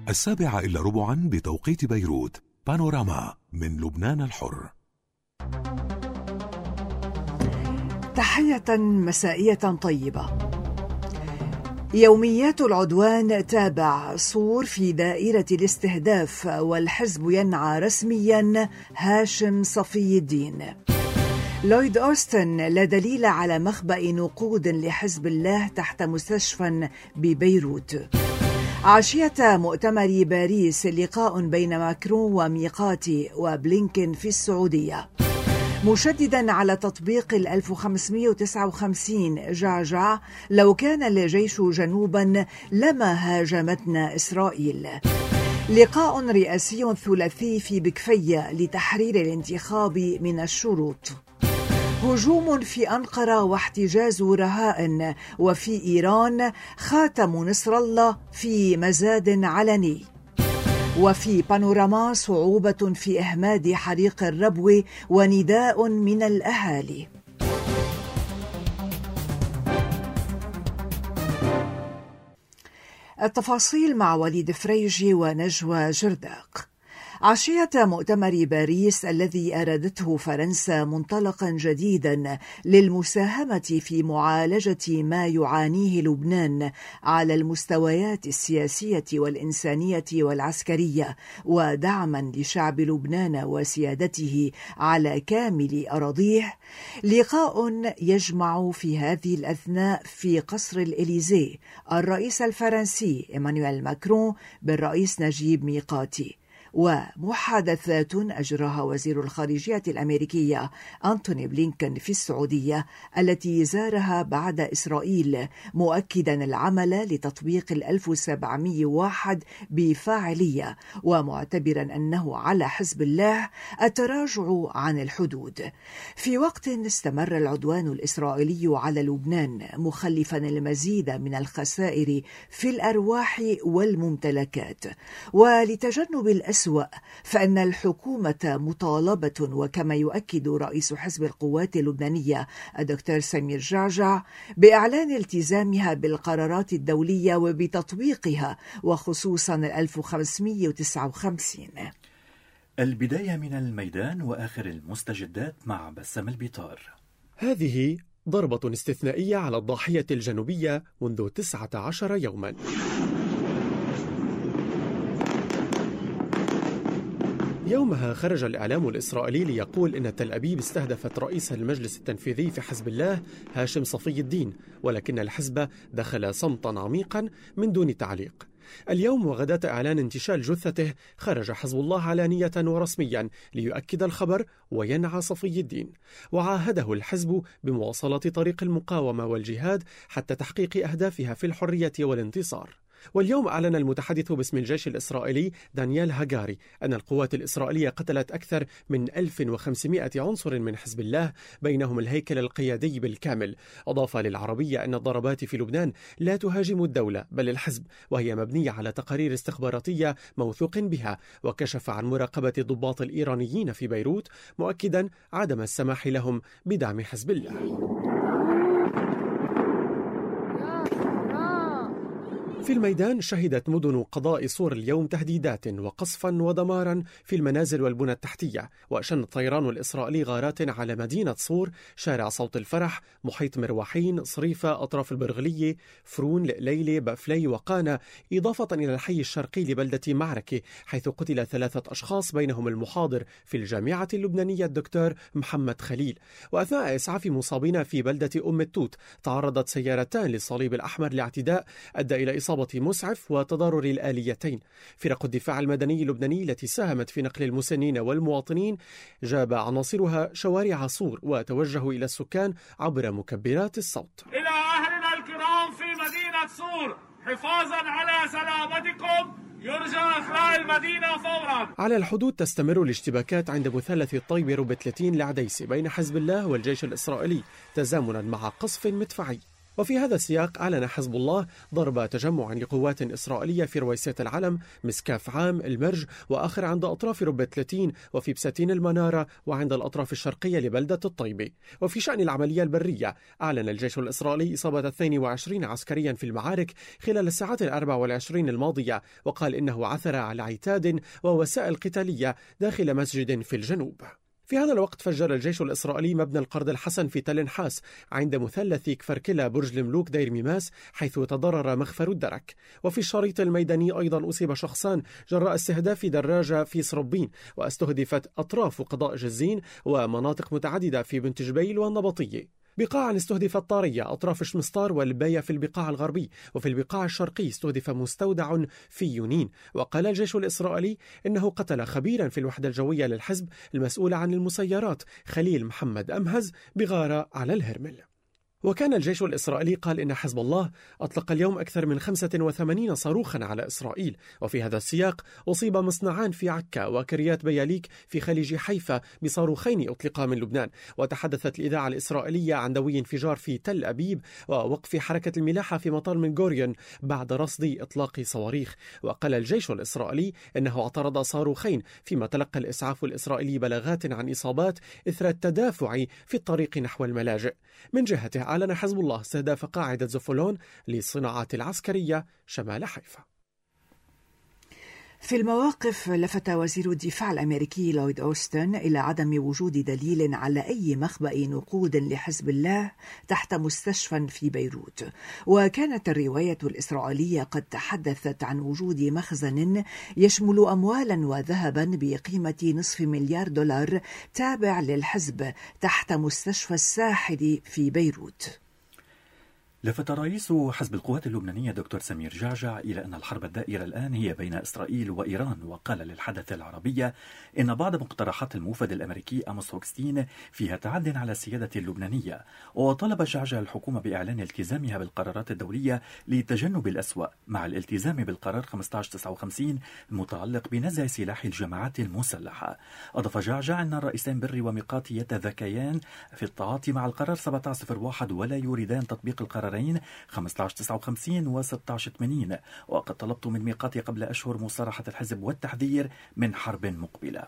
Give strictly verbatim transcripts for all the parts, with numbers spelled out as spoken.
السابعة إلا ربعا بتوقيت بيروت. بانوراما من لبنان الحر. تحية مسائية طيبة. يوميات العدوان تابع. صور في دائرة الاستهداف والحزب ينعى رسميا هاشم صفي الدين. لويد أوستن لا دليل على مخبأ نقود لحزب الله تحت مستشفى ببيروت. عشية مؤتمر باريس لقاء بين ماكرون وميقاتي وبلينكن في السعودية. مشددا على تطبيق ال ألف وخمسمائة وتسعة وخمسين جعجع لو كان الجيش جنوبا لما هاجمتنا إسرائيل. لقاء رئاسي ثلاثي في بكفية لتحرير الانتخاب من الشروط. هجوم في أنقرة واحتجاز رهائن. وفي إيران خاتم نصر الله في مزاد علني. وفي بانوراما صعوبة في إهماد حريق الربو ونداء من الأهالي. التفاصيل مع وليد فريجي ونجوى جرداق. عشية مؤتمر باريس الذي أرادته فرنسا منطلقا جديدا للمساهمة في معالجة ما يعانيه لبنان على المستويات السياسية والإنسانية والعسكرية، ودعما لشعب لبنان وسيادته على كامل أراضيه، لقاء يجمع في هذه الأثناء في قصر الإليزيه الرئيس الفرنسي إيمانويل ماكرون بالرئيس نجيب ميقاتي، ومحادثات أجراها وزير الخارجية الأمريكية أنتوني بلينكن في السعودية التي زارها بعد إسرائيل، مؤكدا العمل لتطبيق ال ألف وسبعمائة وواحد بفاعلية، ومعتبرا أنه على حزب الله التراجع عن الحدود. في وقت استمر العدوان الإسرائيلي على لبنان مخلفا المزيد من الخسائر في الأرواح والممتلكات، ولتجنب الأسوأ فإن الحكومة مطالبة، وكما يؤكد رئيس حزب القوات اللبنانية الدكتور سمير جعجع، بإعلان التزامها بالقرارات الدولية وبتطبيقها، وخصوصا ألف وخمسمائة وتسعة وخمسين. البداية من الميدان وآخر المستجدات مع بسام البيطار. هذه ضربة استثنائية على الضاحية الجنوبية منذ تسعة عشر يوما. يومها خرج الإعلام الإسرائيلي ليقول إن تل أبيب استهدفت رئيس المجلس التنفيذي في حزب الله هاشم صفي الدين، ولكن الحزب دخل صمتا عميقا من دون تعليق. اليوم وغداة إعلان انتشال جثته خرج حزب الله علانية ورسميا ليؤكد الخبر وينعى صفي الدين، وعاهده الحزب بمواصلة طريق المقاومة والجهاد حتى تحقيق أهدافها في الحرية والانتصار. واليوم أعلن المتحدث باسم الجيش الإسرائيلي دانيال هاجاري أن القوات الإسرائيلية قتلت أكثر من ألف وخمسمائة عنصر من حزب الله، بينهم الهيكل القيادي بالكامل. أضاف للعربية أن الضربات في لبنان لا تهاجم الدولة بل الحزب، وهي مبنية على تقارير استخباراتية موثوق بها، وكشف عن مراقبة الضباط الإيرانيين في بيروت، مؤكدا عدم السماح لهم بدعم حزب الله. في الميدان شهدت مدن قضاء صور اليوم تهديدات وقصفا ودمارا في المنازل والبنى التحتية، وأشن الطيران الإسرائيلي غارات على مدينة صور، شارع صوت الفرح، محيط مرواحين، صريفة، أطراف البرغلية، فرون، ليلة، بافلي وقانا، إضافة إلى الحي الشرقي لبلدة معركة حيث قتل ثلاثة أشخاص بينهم المحاضر في الجامعة اللبنانية الدكتور محمد خليل. وأثناء إسعاف مصابين في بلدة أم التوت تعرضت سيارتان للصليب الأحمر لاعتداء أدى إلى إصابة مسعف وتضرر الآليتين. فرق الدفاع المدني اللبناني التي ساهمت في نقل المسنين والمواطنين جاب عناصرها شوارع صور وتوجهوا إلى السكان عبر مكبرات الصوت. إلى أهلنا الكرام في مدينة صور، حفاظا على سلامتكم يرجى إخلاء المدينة فورا. على الحدود تستمر الاشتباكات عند مثلث الطيبر بثلاثين لعديسي بين حزب الله والجيش الإسرائيلي تزامنا مع قصف مدفعي. وفي هذا السياق أعلن حزب الله ضرب تجمع لقوات إسرائيلية في رويسات العلم، مسكاف عام، المرج، وآخر عند أطراف ربة ثلاثين، وفي بساتين المنارة، وعند الأطراف الشرقية لبلدة الطيبة. وفي شأن العملية البرية أعلن الجيش الإسرائيلي إصابة اثنين وعشرين عسكريا في المعارك خلال الساعات الأربع والعشرين الماضية، وقال إنه عثر على عتاد ووسائل قتالية داخل مسجد في الجنوب. في هذا الوقت فجر الجيش الإسرائيلي مبنى القرد الحسن في تل نحاس عند مثلث كفركلة برج الملوك دير ميماس، حيث تضرر مخفر الدرك. وفي الشريط الميداني أيضا أصيب شخصان جراء استهداف دراجة في صربين، واستهدفت أطراف قضاء جزين ومناطق متعددة في بنت جبيل والنبطية. بقاع استهدفت طارية أطراف شمسطار والباية في البقاع الغربي، وفي البقاع الشرقي استهدف مستودع في يونين. وقال الجيش الإسرائيلي إنه قتل خبيرا في الوحدة الجوية للحزب المسؤول عن المسيرات خليل محمد أمهز بغارة على الهرمل. وكان الجيش الإسرائيلي قال إن حزب الله أطلق اليوم أكثر من خمسة وثمانين صاروخا على إسرائيل. وفي هذا السياق أصيب مصنعان في عكا وكريات بياليك في خليج حيفا بصاروخين أطلقا من لبنان. وتحدثت الإذاعة الإسرائيلية عن دوي انفجار في تل أبيب ووقف حركة الملاحة في مطار من غوريون بعد رصد إطلاق صواريخ. وقال الجيش الإسرائيلي إنه اعترض صاروخين، فيما تلقى الإسعاف الإسرائيلي بلاغات عن إصابات إثر التدافع في الطريق نحو الملاجئ. من جهته أعلن حزب الله استهداف قاعدة زفولون للصناعات العسكرية شمال حيفا. في المواقف، لفت وزير الدفاع الأمريكي لويد أوستن إلى عدم وجود دليل على أي مخبأ نقود لحزب الله تحت مستشفى في بيروت. وكانت الرواية الإسرائيلية قد تحدثت عن وجود مخزن يشمل أموالا وذهبا بقيمة نصف مليار دولار تابع للحزب تحت مستشفى الساحل في بيروت. لفت رئيس حزب القوات اللبنانية دكتور سمير جعجع إلى أن الحرب الدائرة الآن هي بين إسرائيل وإيران، وقال للحدث العربية إن بعض مقترحات الموفد الأمريكي أموس هوكستين فيها تعد على السيادة اللبنانية. وطلب جعجع الحكومة بإعلان التزامها بالقرارات الدولية لتجنب الأسوأ، مع الالتزام بالقرار خمسة عشر تسعة وخمسين المتعلق بنزع سلاح الجماعات المسلحة. أضاف جعجع أن الرئيسين بري وميقاتي يتذاكيان في التعاطي مع القرار سبعة عشر صفر واحد ولا يريدان تطبيق القرار خمسة عشر تسعة وخمسين و ستة عشر ثمانين. وقد طلبت من ميقاتي قبل أشهر مصارحة الحزب والتحذير من حرب مقبلة.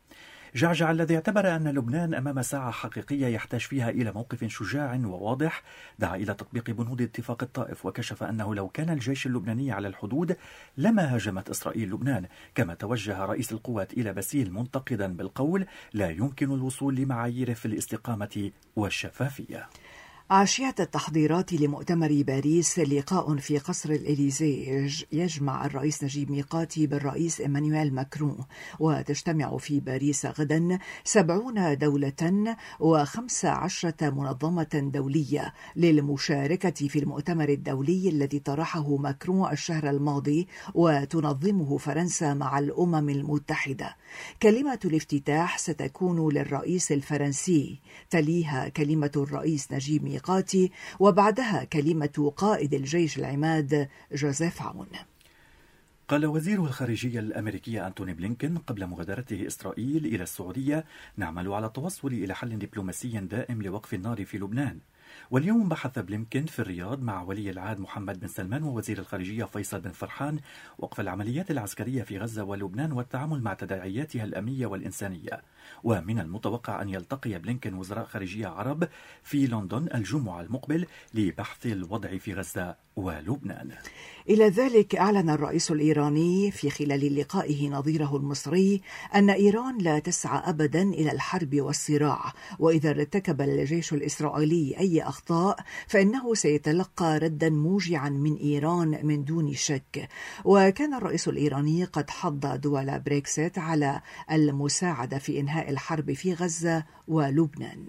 جعجع الذي اعتبر أن لبنان أمام ساعة حقيقية يحتاج فيها إلى موقف شجاع وواضح دعا إلى تطبيق بنود اتفاق الطائف، وكشف أنه لو كان الجيش اللبناني على الحدود لما هاجمت إسرائيل لبنان. كما توجه رئيس القوات إلى باسيل منتقدا بالقول لا يمكن الوصول لمعايير في الاستقامة والشفافية. عشية التحضيرات لمؤتمر باريس، لقاء في قصر الإليزيه يجمع الرئيس نجيب ميقاتي بالرئيس إيمانويل ماكرون. وتجتمع في باريس غدا سبعون دولة وخمس عشرة منظمة دولية للمشاركة في المؤتمر الدولي الذي طرحه ماكرون الشهر الماضي وتنظمه فرنسا مع الأمم المتحدة. كلمة الافتتاح ستكون للرئيس الفرنسي، تليها كلمة الرئيس نجيب ميقاتي، وبعدها كلمة قائد الجيش العماد جوزيف عون. قال وزير الخارجية الأمريكي أنتوني بلينكن قبل مغادرته إسرائيل إلى السعودية: نعمل على التوصل إلى حل دبلوماسي دائم لوقف النار في لبنان. واليوم بحث بلينكن في الرياض مع ولي العهد محمد بن سلمان ووزير الخارجية فيصل بن فرحان وقف العمليات العسكرية في غزة ولبنان والتعامل مع تداعياتها الأمنية والإنسانية. ومن المتوقع أن يلتقي بلينكن وزراء خارجية عرب في لندن الجمعة المقبل لبحث الوضع في غزة ولبنان. إلى ذلك أعلن الرئيس الإيراني في خلال لقائه نظيره المصري أن إيران لا تسعى أبدا إلى الحرب والصراع، وإذا ارتكب الجيش الإسرائيلي أي أخطاء فإنه سيتلقى ردا موجعا من إيران من دون شك. وكان الرئيس الإيراني قد حض دول بريكسيت على المساعدة في إنهاء الحرب في غزة ولبنان.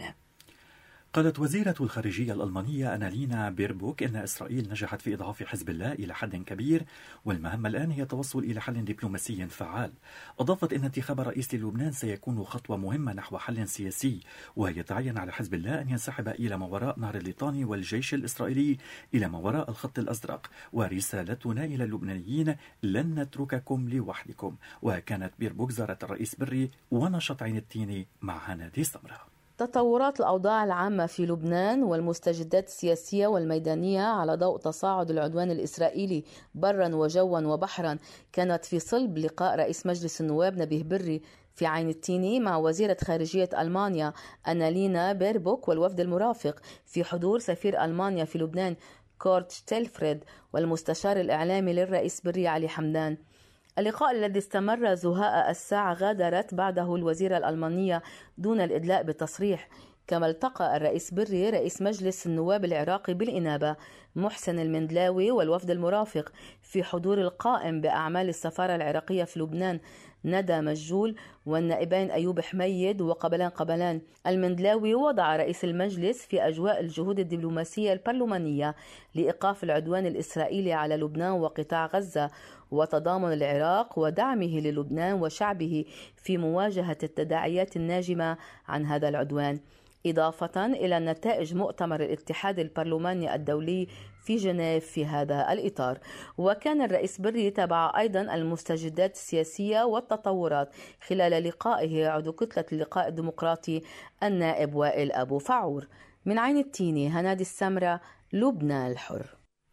قالت وزيرة الخارجية الألمانية أنالينا بيربوك إن إسرائيل نجحت في إضعاف حزب الله إلى حد كبير، والمهمة الآن هي التوصل إلى حل دبلوماسي فعال. أضافت إن انتخاب الرئيس للبنان سيكون خطوة مهمة نحو حل سياسي، ويتعين على حزب الله أن ينسحب إلى ما وراء نهر الليطاني والجيش الإسرائيلي إلى ما وراء الخط الأزرق. ورسالتنا إلى اللبنانيين: لن نترككم لوحدكم. وكانت بيربوك زارت الرئيس بري ونشط عين التين مع هنادي سمرة. تطورات الأوضاع العامة في لبنان والمستجدات السياسية والميدانية على ضوء تصاعد العدوان الإسرائيلي برا وجوا وبحرا كانت في صلب لقاء رئيس مجلس النواب نبيه بري في عين التيني مع وزيرة خارجية ألمانيا أنالينا بيربوك والوفد المرافق في حضور سفير ألمانيا في لبنان كورت شتيلفريد والمستشار الإعلامي للرئيس بري علي حمدان. اللقاء الذي استمر زهاء الساعة غادرت بعده الوزيرة الألمانية دون الإدلاء بتصريح. كما التقى الرئيس بري رئيس مجلس النواب العراقي بالإنابة محسن المندلاوي والوفد المرافق في حضور القائم بأعمال السفارة العراقية في لبنان ندى مجول والنائبين أيوب حميد وقبلان قبلان. المندلاوي وضع رئيس المجلس في أجواء الجهود الدبلوماسية البرلمانية لإيقاف العدوان الإسرائيلي على لبنان وقطاع غزة وتضامن العراق ودعمه للبنان وشعبه في مواجهة التداعيات الناجمة عن هذا العدوان، إضافة إلى نتائج مؤتمر الاتحاد البرلماني الدولي في جنيف في هذا الإطار. وكان الرئيس بري تابع أيضا المستجدات السياسية والتطورات خلال لقائه عضو كتلة اللقاء الديمقراطي النائب وائل أبو فعور. من عين التيني هنادي السمرة، لبنان الحر.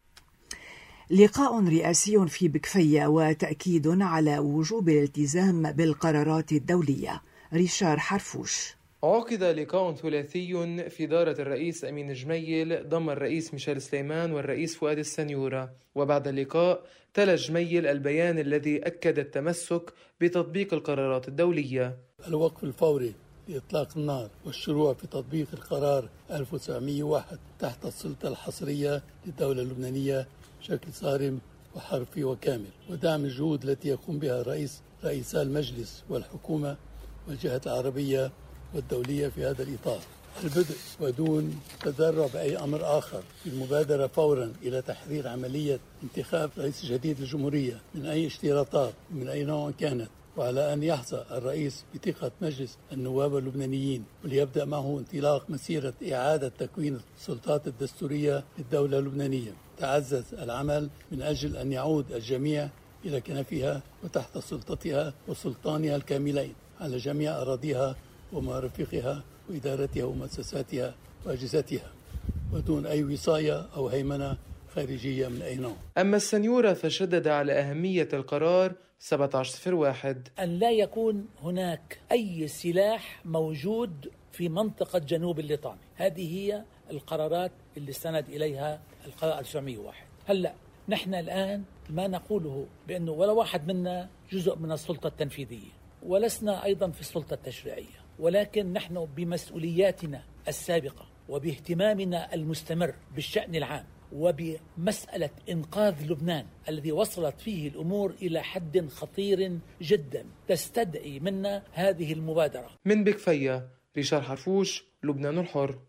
لقاء رئاسي في بكفية وتأكيد على وجوب الالتزام بالقرارات الدولية. ريشار حرفوش. عقد لقاء ثلاثي في دارة الرئيس أمين جميل ضم الرئيس ميشيل سليمان والرئيس فؤاد السنيورة. وبعد اللقاء تلا جميل البيان الذي أكد التمسك بتطبيق القرارات الدولية. الوقف الفوري لإطلاق النار والشروع في تطبيق القرار ألف وتسعمئة وواحد تحت السلطة الحصرية للدولة اللبنانية بشكل صارم وحرفي وكامل، ودعم الجهود التي يقوم بها رئيس رئيسا المجلس والحكومة والجهات العربية والدولية في هذا الإطار. البدء ودون تذرع بأي أمر آخر في المبادرة فورا إلى تحرير عملية انتخاب رئيس جديد للجمهورية من أي اشتراطات من أي نوع كانت، وعلى أن يحظى الرئيس بثقة مجلس النواب اللبنانيين وليبدأ معه انطلاق مسيرة إعادة تكوين السلطات الدستورية للدولة اللبنانية. تعزز العمل من أجل أن يعود الجميع إلى كنفها وتحت سلطتها وسلطانها الكاملين على جميع أراضيها ومرافقها وإدارتها ومؤسساتها وأجهزتها ودون أي وصاية أو هيمنة خارجية من أي نوع. أما السنيورة فشدد على أهمية القرار سبعة عشر صفر واحد أن لا يكون هناك أي سلاح موجود في منطقة جنوب الليطاني. هذه هي القرارات اللي استند إليها القرار ألف وتسعمئة وواحد. هلأ نحن الآن ما نقوله بأنه ولا واحد منا جزء من السلطة التنفيذية ولسنا أيضا في السلطة التشريعية، ولكن نحن بمسؤولياتنا السابقة وباهتمامنا المستمر بالشأن العام وبمسألة إنقاذ لبنان الذي وصلت فيه الأمور إلى حد خطير جدا تستدعي منا هذه المبادرة. من بكفية، ريشار حرفوش، لبنان الحر.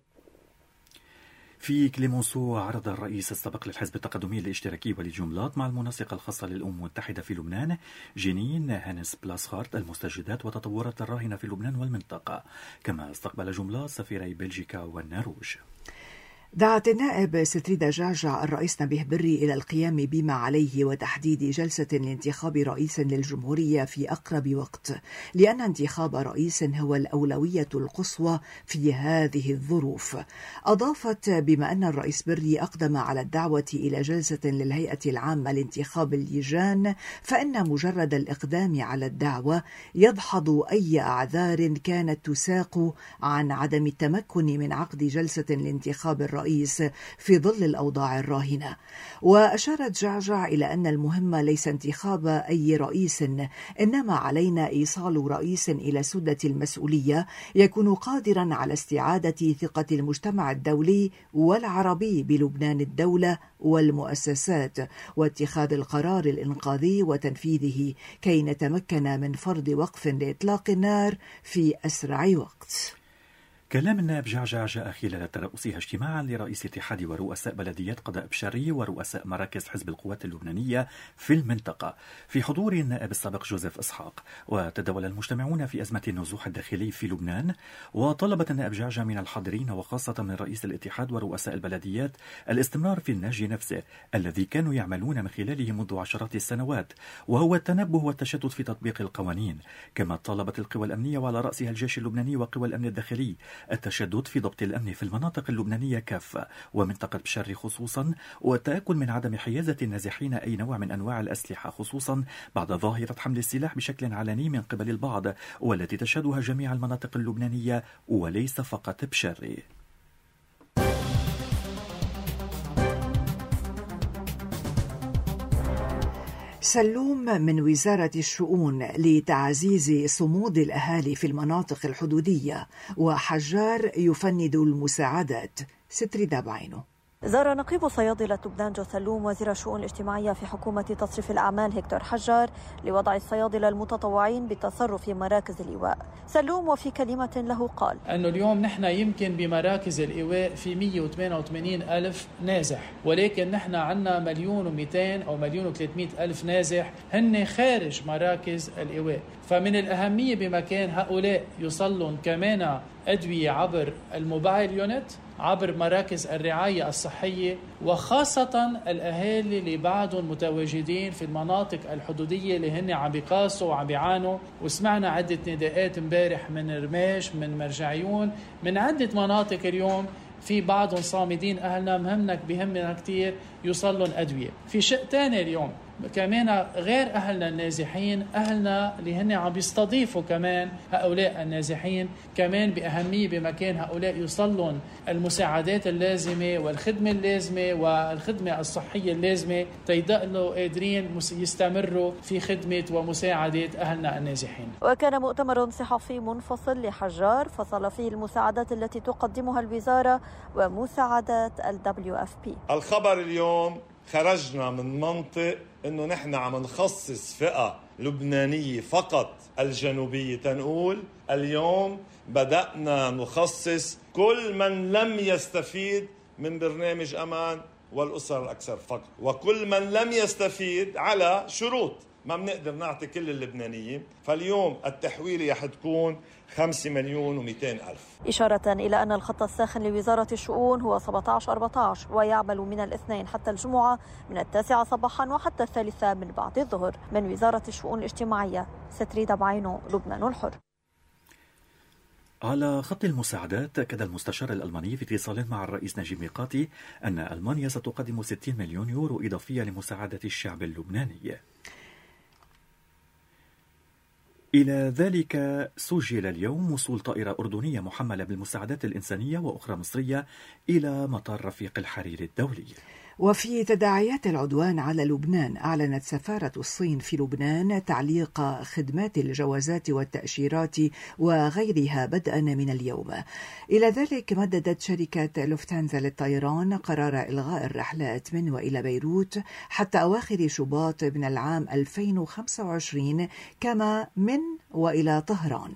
في كليمونسو عرض الرئيس السابق للحزب التقدمي الاشتراكي وليد جنبلاط مع المنسقة الخاصة للأمم المتحدة في لبنان جينين هانس بلاسخارت المستجدات وتطورات الراهنة في لبنان والمنطقة. كما استقبل جنبلاط سفيري بلجيكا والنرويج. دعت النائب ستريدا جعجع الرئيس نبيه بري إلى القيام بما عليه وتحديد جلسة لانتخاب رئيس للجمهورية في أقرب وقت، لأن انتخاب رئيس هو الأولوية القصوى في هذه الظروف. أضافت بما أن الرئيس بري أقدم على الدعوة إلى جلسة للهيئة العامة لانتخاب اللجان، فإن مجرد الإقدام على الدعوة يدحض أي أعذار كانت تساق عن عدم التمكن من عقد جلسة لانتخاب الرئيس الرئيس في ظل الأوضاع الراهنة. وأشارت جعجع إلى أن المهم ليس انتخاب أي رئيس، إنما علينا إيصال رئيس إلى سدة المسؤولية يكون قادرا على استعادة ثقة المجتمع الدولي والعربي بلبنان الدولة والمؤسسات، واتخاذ القرار الإنقاذي وتنفيذه كي نتمكن من فرض وقف لإطلاق النار في أسرع وقت. كلام النائب جعجع جاء خلال ترأسها اجتماعا لرئيس اتحاد ورؤساء بلديات قضاء بشري ورؤساء مراكز حزب القوات اللبنانية في المنطقة في حضور النائب السابق جوزيف إسحاق. وتداول المجتمعون في أزمة النزوح الداخلي في لبنان، وطلبت النائب جعجع من الحاضرين وخاصة من رئيس الاتحاد ورؤساء البلديات الاستمرار في النهج نفسه الذي كانوا يعملون من خلاله منذ عشرات السنوات، وهو التنبه والتشدد في تطبيق القوانين. كما طالبت القوى الأمنية وعلى رأسها الجيش اللبناني وقوى الأمن الداخلي التشدد في ضبط الأمن في المناطق اللبنانية كافة ومنطقة بشر خصوصا، والتأكد من عدم حيازة النازحين أي نوع من أنواع الأسلحة خصوصا بعد ظاهرة حمل السلاح بشكل علني من قبل البعض والتي تشهدها جميع المناطق اللبنانية وليس فقط بشر. سلوم من وزارة الشؤون لتعزيز صمود الأهالي في المناطق الحدودية، وحجار يفند المساعدات. ستري دابعينه. زار نقيب صيادلة لبنان جو سلوم وزير الشؤون الاجتماعية في حكومة تصريف الأعمال هكتور حجار لوضع الصيادلة المتطوعين بالتصرف في مراكز الإيواء. سلوم وفي كلمة له قال أنه اليوم نحن يمكن بمراكز الإيواء في مئة وثمانية وثمانين ألف نازح، ولكن نحن عنا مليون ومئتين أو مليون وثلاثمئة ألف نازح هن خارج مراكز الإيواء. فمن الأهمية بمكان هؤلاء يوصلون كمان أدوية عبر الموبايل يونت، عبر مراكز الرعاية الصحية، وخاصة الأهالي اللي بعدهم متواجدين في المناطق الحدودية اللي هن عم بيقاسوا وعم بيعانوا. وسمعنا عدة نداءات امبارح من رماش، من مرجعيون، من عدة مناطق اليوم في بعضهم صامدين. أهلنا مهمنا بهمنا كتير يوصلون أدوية. في شيء تاني اليوم كمان غير أهلنا النازحين، أهلنا اللي هن عم بيستضيفوا كمان هؤلاء النازحين كمان بأهمية بمكان هؤلاء يوصلون المساعدات اللازمة والخدمة اللازمة والخدمة الصحية اللازمة تيضلوا قادرين يستمروا في خدمة ومساعدة أهلنا النازحين. وكان مؤتمر صحفي منفصل لحجار فصل فيه المساعدات التي تقدمها الوزارة ومساعدات ال دبليو إف بي. الخبر اليوم خرجنا من منطق انه نحن عم نخصص فئة لبنانية فقط الجنوبية، تنقول اليوم بدأنا نخصص كل من لم يستفيد من برنامج أمان والأسر الأكثر فقر، وكل من لم يستفيد على شروط ما بنقدر نعطي كل اللبنانيين. فاليوم التحويلة رح تكون خمسة مليون ومئتين ألف. إشارة إلى أن الخط الساخن لوزارة الشؤون هو سبعة عشر أربعة عشر ويعمل من الاثنين حتى الجمعة من التاسعة صباحا وحتى الثالثة من بعد الظهر. من وزارة الشؤون الاجتماعية، ستري دابعينو، لبنان الحر. على خط المساعدات، أكد المستشار الألماني في اتصال مع الرئيس نجيب ميقاتي أن ألمانيا ستقدم ستين مليون يورو إضافية لمساعدة الشعب اللبناني. إلى ذلك سجل اليوم وصول طائرة أردنية محملة بالمساعدات الإنسانية وأخرى مصرية إلى مطار رفيق الحريري الدولي. وفي تداعيات العدوان على لبنان، أعلنت سفارة الصين في لبنان تعليق خدمات الجوازات والتأشيرات وغيرها بدءا من اليوم. إلى ذلك مددت شركة لوفتانزا للطيران قرار إلغاء الرحلات من وإلى بيروت حتى أواخر شباط من العام ألفين وخمسة وعشرين، كما من وإلى طهران.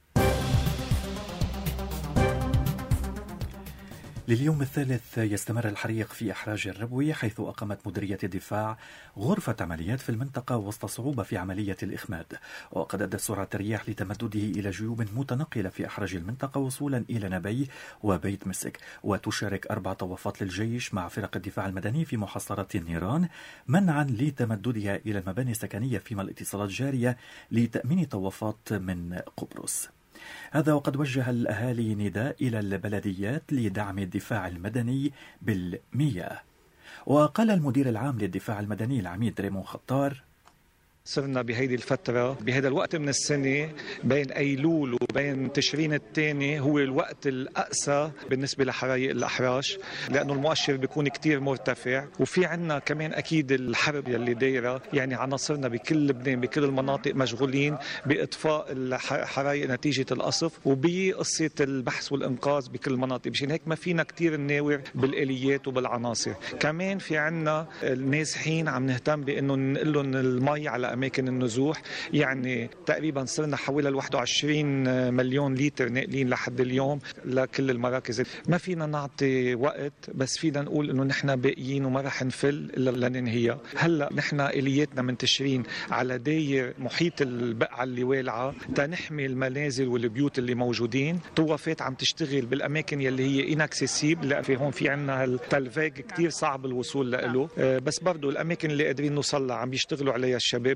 لليوم الثالث يستمر الحريق في إحراج الربوي، حيث أقامت مديرية الدفاع غرفة عمليات في المنطقة وسط صعوبة في عملية الإخماد. وقد أدت سرعة الرياح لتمدده إلى جيوب متنقلة في إحراج المنطقة وصولا إلى نبي وبيت مسك. وتشارك أربع طوافات للجيش مع فرق الدفاع المدني في محاصرة النيران منعا لتمددها إلى المباني السكنية، فيما الاتصالات جارية لتأمين طوافات من قبرص. هذا وقد وجه الأهالي نداء إلى البلديات لدعم الدفاع المدني بالمياه. وقال المدير العام للدفاع المدني العميد ريمون خطار: صرنا بهيدي الفترة بهذا الوقت من السنة بين أيلول وبين تشرين الثاني هو الوقت الأقسى بالنسبة لحرايق الأحراش، لأنه المؤشر بيكون كتير مرتفع، وفي عنا كمان أكيد الحرب يلي دايرة، يعني عناصرنا بكل لبنان بكل المناطق مشغولين بإطفاء الحرايق نتيجة القصف وبقصة البحث والإنقاذ بكل المناطق. مشان هيك ما فينا كتير نناور بالآليات وبالعناصر. كمان في عنا النازحين عم نهتم بأنه ننقل لهم المي على أماكن النزوح، يعني تقريبا صرنا حوالي واحد وعشرين مليون لتر ناقلين لحد اليوم لكل المراكز. ما فينا نعطي وقت، بس فينا نقول إنه نحن باقيين وما رح نفل إلا لننهيها. هلا نحن إلياتنا منتشرين على داير محيط البقعة اللي والعة تنحمي المنازل والبيوت اللي موجودين. طوافات عم تشتغل بالأماكن يلي هي إناكسيسيبل، لا في هون في عنا التلفاج كتير صعب الوصول له، بس برضو الأماكن اللي قادرين نوصل لها عم بيشتغلوا عليها الشباب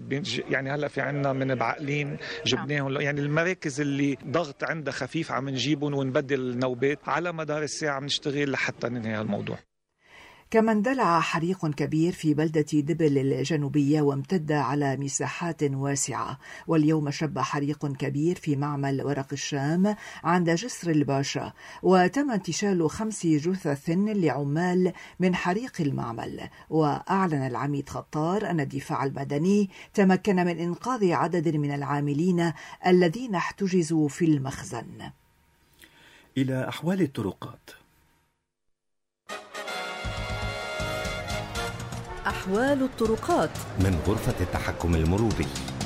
يعني هلا في عنا من بعقلين جبناهم، يعني المراكز اللي ضغط عندها خفيف عم نجيبهم ونبدل النوبات على مدار الساعة، عم نشتغل لحتى ننهي الموضوع. كما اندلع حريق كبير في بلدة دبل الجنوبية وامتد على مساحات واسعة، واليوم شب حريق كبير في معمل ورق الشام عند جسر الباشا، وتم انتشال خمس جثث لعمال من حريق المعمل. وأعلن العميد خطار أن الدفاع المدني تمكن من إنقاذ عدد من العاملين الذين احتجزوا في المخزن. إلى أحوال الطرقات. أحوال الطرقات من غرفة التحكم المروري.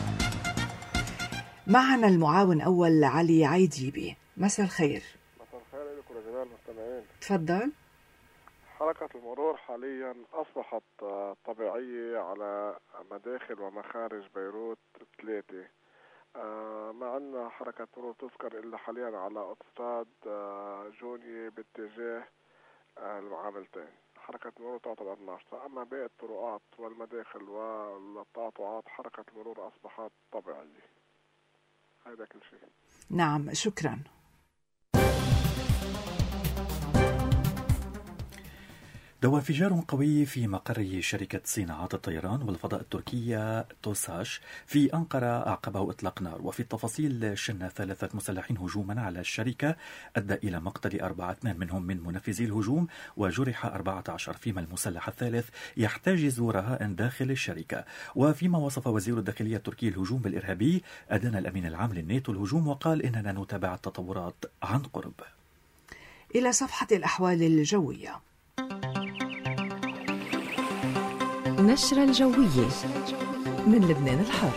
معنا المعاون أول علي عيديبي. مساء الخير. مساء الخير لكم يا جماعة المستمعين. تفضل. حركة المرور حاليا أصبحت طبيعية على مداخل ومخارج بيروت ثلاثة، مع أن حركة مرور تذكر إلا حاليا على أوتوستراد جوني باتجاه المعاملتين. حركة المرور تعتبر ناشطة، أما باقي الطرقات والمداخل والتقاطعات حركة المرور أصبحت طبيعية. هذا كل شيء. نعم، شكرا. دوى انفجار قوي في مقر شركة صناعات الطيران والفضاء التركية توساش في أنقرة أعقبه إطلاق نار. وفي التفاصيل شن ثلاثة مسلحين هجوما على الشركة أدى إلى مقتل أربعة اثنان منهم من منفذي الهجوم وجرح أربعة عشر، فيما المسلح الثالث يحتجز رهائن داخل الشركة. وفيما وصف وزير الداخلية التركي الهجوم بالإرهابي، أدان الأمين العام للناتو الهجوم وقال إننا نتابع التطورات عن قرب. إلى صفحة الأحوال الجوية. نشرة الجوية من لبنان الحر.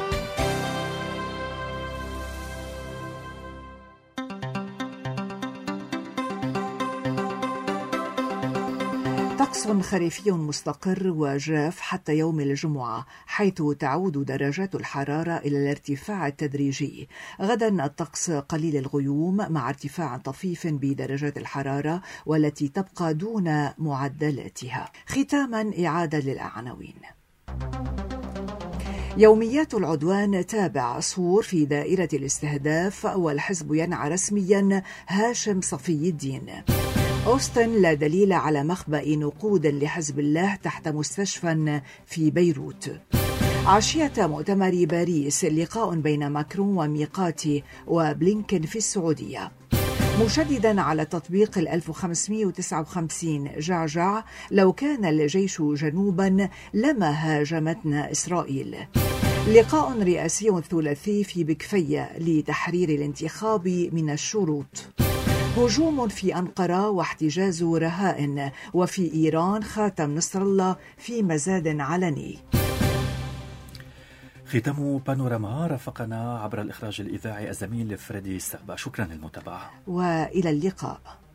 طقس خريفي مستقر وجاف حتى يوم الجمعة، حيث تعود درجات الحرارة إلى الارتفاع التدريجي. غدا الطقس قليل الغيوم مع ارتفاع طفيف بدرجات الحرارة والتي تبقى دون معدلاتها. ختاما إعادة للعناوين. يوميات العدوان تابع صور في دائرة الاستهداف والحزب ينعى رسميا هاشم صفي الدين. أوستن لا دليل على مخبأ نقود لحزب الله تحت مستشفى في بيروت. عشية مؤتمر باريس لقاء بين ماكرون وميقاتي وبلينكن في السعودية. مشددا على تطبيق ألف وخمسمائة وتسعة وخمسين جعجع، لو كان الجيش جنوبا لما هاجمتنا إسرائيل. لقاء رئاسي ثلاثي في بكفية لتحرير الانتخاب من الشروط. هجوم في أنقرة واحتجاز رهائن، وفي إيران خاتم نصر الله في مزاد علني. ختام بانوراما. رافقنا عبر الإخراج الإذاعي الزميل فريدي سابا. شكرا للمتابعة وإلى اللقاء.